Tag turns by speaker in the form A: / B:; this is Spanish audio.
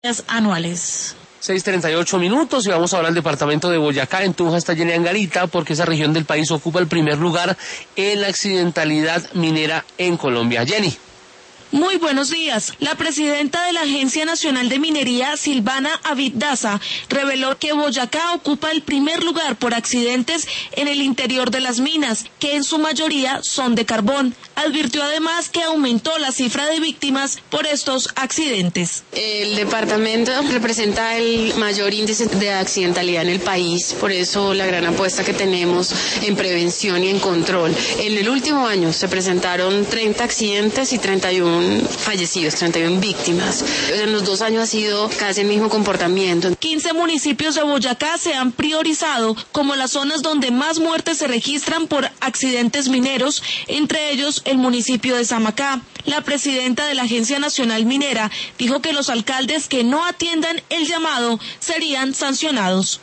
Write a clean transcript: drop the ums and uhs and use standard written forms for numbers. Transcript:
A: anuales.
B: 6:38 y vamos ahora al departamento de Boyacá. En Tunja está llena de Angarita porque esa región del país ocupa el primer lugar en la accidentalidad minera en Colombia. Jenny.
A: Muy buenos días. La presidenta de la Agencia Nacional de Minería, Silvana Abid Daza, reveló que Boyacá ocupa el primer lugar por accidentes en el interior de las minas, que en su mayoría son de carbón. Advirtió además que aumentó la cifra de víctimas por estos accidentes.
C: El departamento representa el mayor índice de accidentalidad en el país, por eso la gran apuesta que tenemos en prevención y en control. En el último año se presentaron 30 accidentes y 31 fallecidos, 31 víctimas. En los 2 años ha sido casi el mismo comportamiento.
A: 15 municipios de Boyacá se han priorizado como las zonas donde más muertes se registran por accidentes mineros, entre ellos el municipio de Samacá. La presidenta de la Agencia Nacional Minera dijo que los alcaldes que no atiendan el llamado serían sancionados.